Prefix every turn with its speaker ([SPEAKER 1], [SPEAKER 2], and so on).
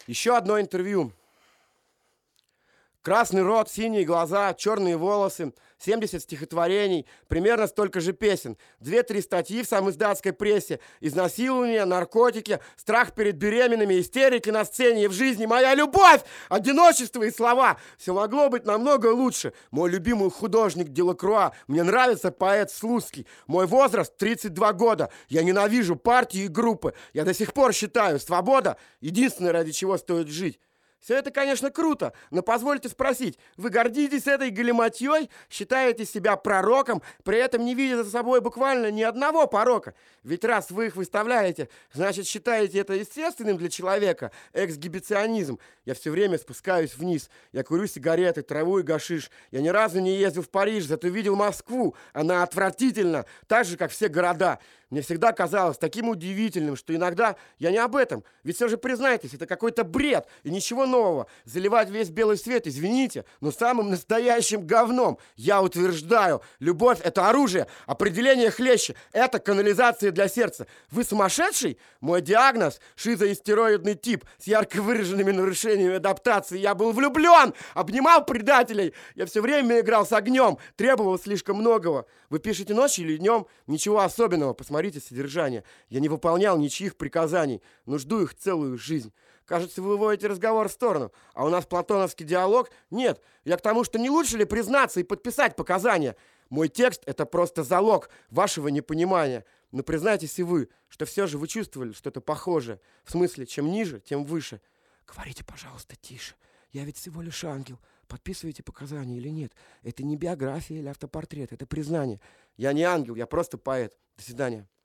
[SPEAKER 1] Еще одно интервью. Красный рот, синие глаза, черные волосы, 70 стихотворений, примерно столько же песен, 2-3 статьи в самоиздатской прессе, изнасилования, наркотики, страх перед беременными, истерики на сцене и в жизни, моя любовь, одиночество и слова. Все могло быть намного лучше. Мой любимый художник Делакруа, мне нравится поэт Слуцкий. Мой возраст 32 года, я ненавижу партии и группы. Я до сих пор считаю, свобода — единственное, ради чего стоит жить. Все это, конечно, круто, но позвольте спросить, вы гордитесь этой галиматьей, считаете себя пророком, при этом не видя за собой буквально ни одного порока? Ведь раз вы их выставляете, значит, считаете это естественным для человека, эксгибиционизм. Я все время спускаюсь вниз, я курю сигареты, траву и гашиш. Я ни разу не ездил в Париж, зато видел Москву. Она отвратительна, так же, как все города. Мне всегда казалось таким удивительным, что иногда я не об этом. Ведь все же, признайтесь, это какой-то бред и ничего нового. Заливать весь белый свет, извините, но самым настоящим говном. Я утверждаю, любовь — это оружие, определение хлеще — это канализация для сердца. Вы сумасшедший? Мой диагноз — шизоистероидный тип с ярко выраженными нарушениями адаптации. Я был влюблен, обнимал предателей. Я все время играл с огнем, требовал слишком многого. Вы пишете ночью или днем? Ничего особенного, посмотрите содержание. Я не выполнял ничьих приказаний, но жду их целую жизнь. Кажется, вы выводите разговор в сторону. А у нас платоновский диалог? Нет, я к тому, что не лучше ли признаться и подписать показания? Мой текст — это просто залог вашего непонимания. Но признайтесь и вы, что все же вы чувствовали что-то похожее. В смысле, чем ниже, тем выше. Говорите, пожалуйста, тише. Я ведь всего лишь ангел. Подписываете показания или нет? Это не биография или автопортрет, это признание. Я не ангел, я просто поэт. До свидания.